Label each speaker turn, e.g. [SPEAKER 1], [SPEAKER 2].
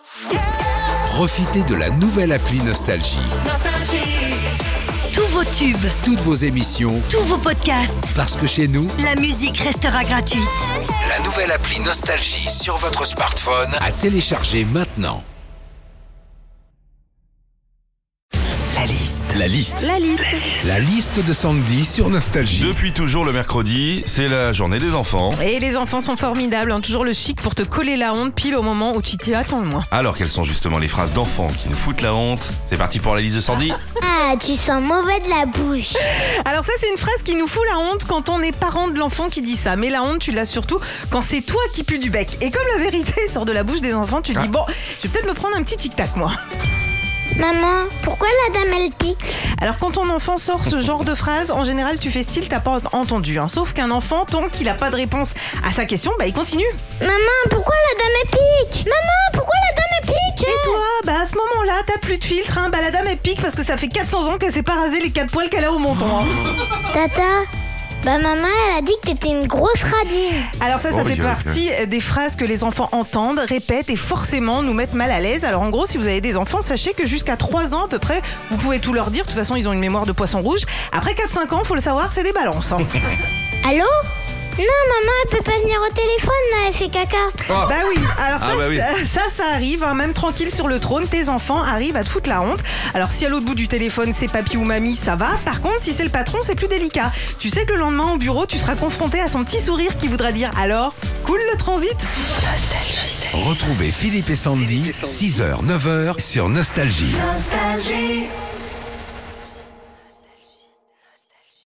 [SPEAKER 1] Profitez de la nouvelle appli Nostalgie.
[SPEAKER 2] Tous vos tubes,
[SPEAKER 1] Toutes vos émissions,
[SPEAKER 2] tous vos podcasts,
[SPEAKER 1] parce que chez nous,
[SPEAKER 2] la musique restera gratuite.
[SPEAKER 1] la nouvelle appli Nostalgie sur votre smartphone à télécharger maintenant. La liste La liste de Sandy sur Nostalgie.
[SPEAKER 3] Depuis toujours le mercredi, c'est la journée des enfants.
[SPEAKER 4] Et les enfants sont formidables, toujours le chic pour te coller la honte pile au moment où tu t'y attends le moins.
[SPEAKER 3] Alors quelles sont justement les phrases d'enfants qui nous foutent la honte? C'est parti pour la liste de Sandy.
[SPEAKER 5] Ah, tu sens mauvais de la bouche.
[SPEAKER 4] Alors ça, c'est une phrase qui nous fout la honte quand on est parent de l'enfant qui dit ça. Mais la honte, tu l'as surtout quand c'est toi qui pue du bec. Et comme la vérité sort de la bouche des enfants, tu te dis bon, je vais peut-être me prendre un petit tic-tac moi.
[SPEAKER 5] Maman, pourquoi la dame elle pique?
[SPEAKER 4] Alors quand ton enfant sort ce genre de phrase, en général tu fais style t'as pas entendu. Sauf qu'un enfant, tant qu'il a pas de réponse à sa question, il continue.
[SPEAKER 5] Maman, pourquoi la dame elle pique? Maman, pourquoi la dame elle pique?
[SPEAKER 4] Et toi, à ce moment-là, t'as plus de filtre. La dame elle pique parce que ça fait 400 ans qu'elle s'est pas rasé les 4 poils qu'elle a au menton.
[SPEAKER 5] Tata, maman elle a dit que t'étais une grosse radine.
[SPEAKER 4] Alors ça
[SPEAKER 3] Oh,
[SPEAKER 4] fait
[SPEAKER 3] oui,
[SPEAKER 4] partie des phrases que les enfants entendent, répètent et forcément nous mettent mal à l'aise. Alors en gros, si vous avez des enfants, sachez que jusqu'à 3 ans à peu près, vous pouvez tout leur dire. De toute façon, ils ont une mémoire de poisson rouge. Après 4-5 ans, faut le savoir, c'est des balances.
[SPEAKER 5] Allô? Non, maman, elle peut pas venir au téléphone, là, elle fait caca.
[SPEAKER 4] Bah oui, alors ça,
[SPEAKER 3] Ah bah oui.
[SPEAKER 4] ça arrive, même tranquille sur le trône, tes enfants arrivent à te foutre la honte. Alors si à l'autre bout du téléphone c'est papy ou mamie, ça va. Par contre, si c'est le patron, c'est plus délicat. Tu sais que le lendemain au bureau, tu seras confronté à son petit sourire qui voudra dire alors, cool le transit.
[SPEAKER 1] Retrouvez Philippe et Sandy, 6h, 9h sur Nostalgie.